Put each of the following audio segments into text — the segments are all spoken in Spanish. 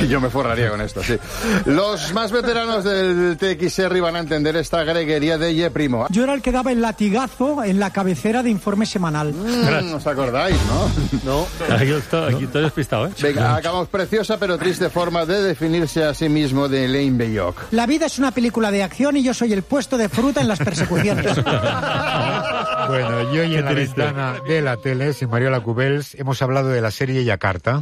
Yo me forraría con esto, sí. Los más veteranos del TXR van a entender esta greguería de Ye Primo. Yo era el que daba el latigazo en la cabecera de informe semanal. ¿Os acordáis, no? No. Aquí estoy despistado, ¿eh? Venga, acabamos preciosa pero triste forma de definirse a sí mismo de Elaine Belloc. La vida es una película de acción y yo soy el puesto de fruta en las persecuciones. Bueno, y hoy en la ventana de la tele, sin Mariola Cubels, hemos hablado de la serie Yakarta.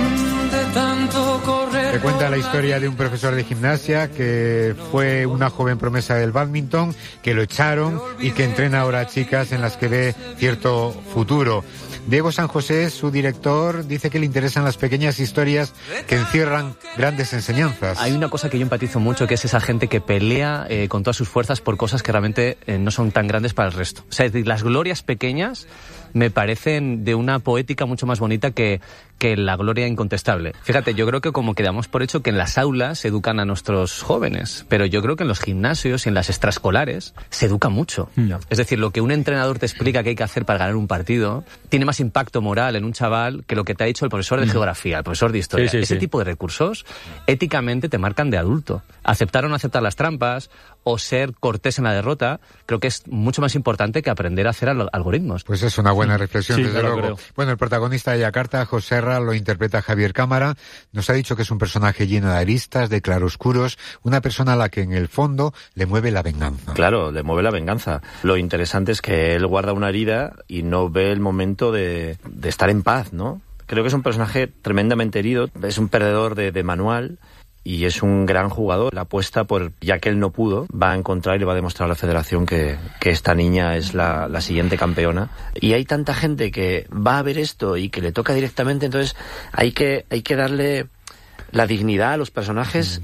Que cuenta la historia de un profesor de gimnasia que fue una joven promesa del bádminton, que lo echaron y que entrena ahora a chicas en las que ve cierto futuro. Diego San José, su director, dice que le interesan las pequeñas historias que encierran grandes enseñanzas. Hay una cosa que yo empatizo mucho, que es esa gente que pelea con todas sus fuerzas por cosas que realmente no son tan grandes para el resto. O sea, es decir, las glorias pequeñas me parecen de una poética mucho más bonita que la gloria incontestable. Fíjate, yo creo que como que damos por hecho que en las aulas se educan a nuestros jóvenes, pero yo creo que en los gimnasios y en las extraescolares se educa mucho. Es decir, lo que un entrenador te explica que hay que hacer para ganar un partido tiene más impacto moral en un chaval que lo que te ha dicho el profesor de geografía, el profesor de historia. Ese tipo de recursos éticamente te marcan de adulto. Aceptar o no aceptar las trampas o ser cortés en la derrota, creo que es mucho más importante que aprender a hacer algoritmos. Pues es una buena reflexión, desde luego. Creo. Bueno, el protagonista de Yakarta, José Ra, lo interpreta Javier Cámara. Nos ha dicho que es un personaje lleno de aristas, de claroscuros, una persona a la que en el fondo le mueve la venganza. Claro, le mueve la venganza. Lo interesante es que él guarda una herida y no ve el momento de estar en paz, ¿no? Creo que es un personaje tremendamente herido, es un perdedor de manual. Y es un gran jugador. La apuesta por, ya que él no pudo, va a encontrar y le va a demostrar a la federación que esta niña es la siguiente campeona. Y hay tanta gente que va a ver esto y que le toca directamente, entonces hay que darle la dignidad a los personajes.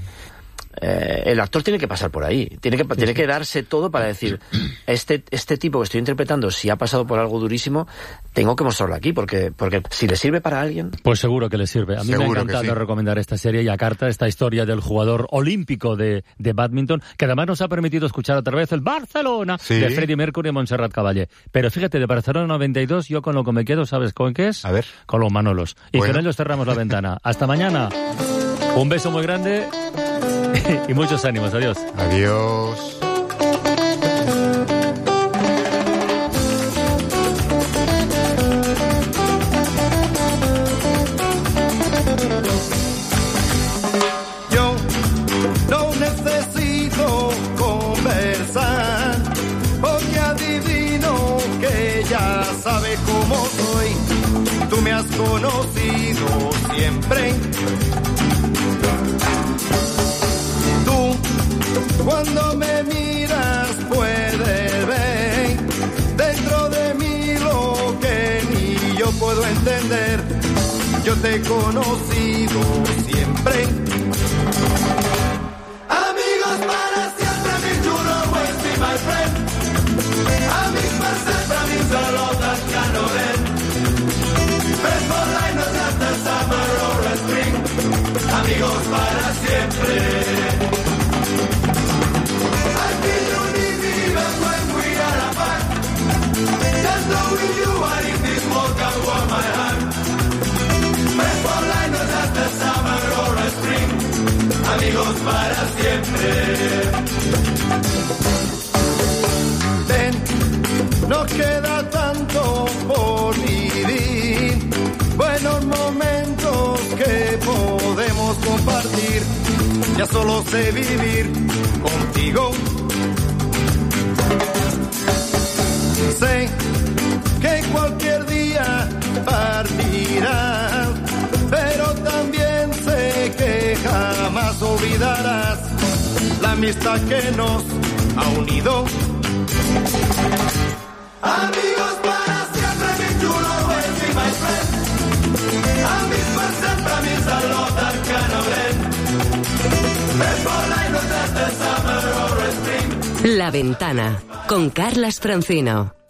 El actor tiene que pasar por ahí, tiene que darse todo para decir, este tipo que estoy interpretando, si ha pasado por algo durísimo, tengo que mostrarlo aquí, porque si le sirve para alguien... Pues seguro que le sirve. A mí me ha encantado recomendar esta serie, Yakarta, esta historia del jugador olímpico de bádminton, que además nos ha permitido escuchar otra vez el Barcelona de Freddie Mercury y Montserrat Caballé. Pero fíjate, de Barcelona 92, yo con lo que me quedo, ¿sabes con qué es? A ver. Con los Manolos. Y con ellos cerramos la ventana. Hasta mañana. Un beso muy grande. Y muchos ánimos, adiós. Adiós. Yo no necesito conversar, porque adivino que ya sabes cómo soy. Tú me has conocido siempre. Cuando me miras puedes ver dentro de mí lo que ni yo puedo entender. Yo te he conocido siempre. Amigos para siempre, mi you always be my friend. Amigos para siempre, mi solo that no end. Friends for life, no after summer or spring. Amigos para siempre. Amigos para siempre. Ven, nos queda tanto por vivir, buenos momentos que podemos compartir. Ya solo sé vivir contigo. Sé que cualquier día partirás, pero también sé que jamás olvidarás la amistad que nos ha unido. Amigos para siempre, mi chulo, always be my friend. Amigos para siempre, mi salota canoven. La Ventana, con Carlas Francino.